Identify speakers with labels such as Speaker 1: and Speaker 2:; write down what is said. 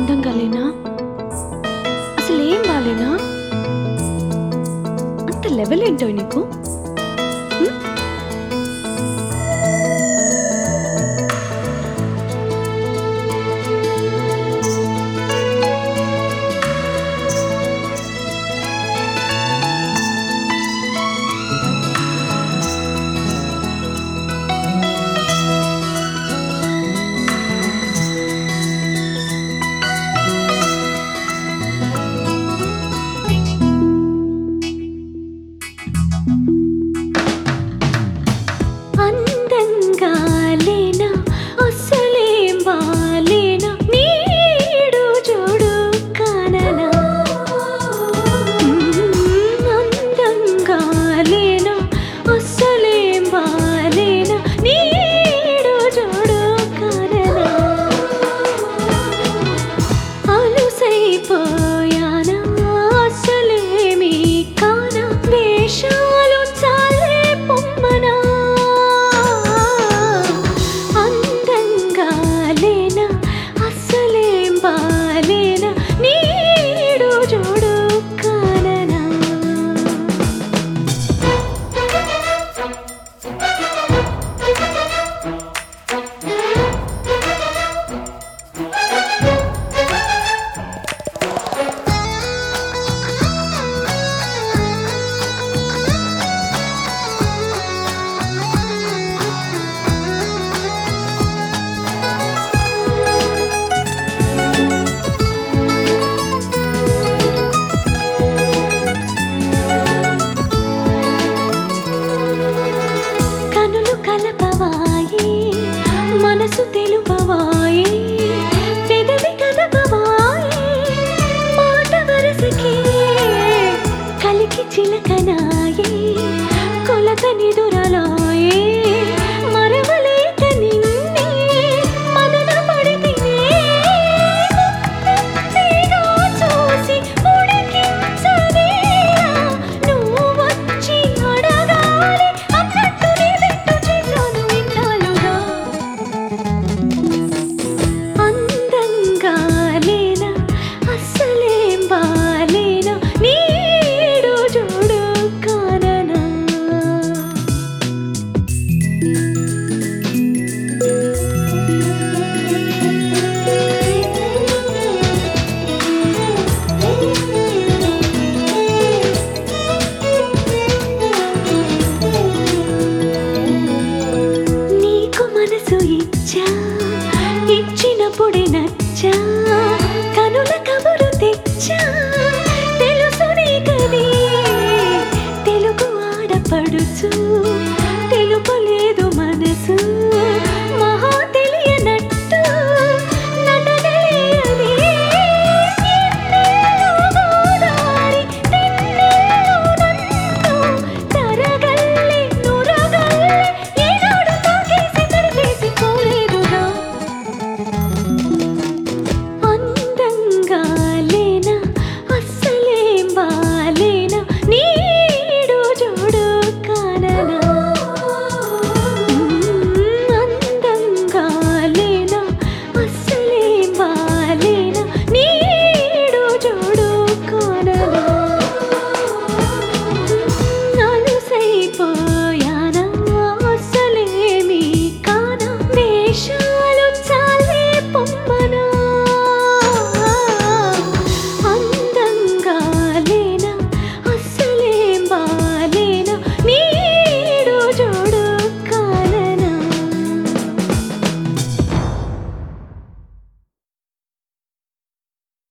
Speaker 1: అందంగా లేనా? అసలేం బాలేనా? అంత లెవెల్ ఏంటో నీకు? మనసు తెలుపవాయే పెదవి కదపవాయే మాట వరసకే కలికి చిలకనాయే కొలత నిదురలాయే మరవలేక నిన్నే మదన పడితినే ముక్తిగా చూసి ఉడికించవేలా నువ్వు వచ్చి అడగాలి అన్నట్టు నీ వెంట చేశాను ఇన్నాళ్ళుగా అందంగా లేనా అస్సలేం బాలేనా నీడు జోడు కాననా నీకు మనసు ఇచ్చా ఇచ్చినప్పుడే నచ్చా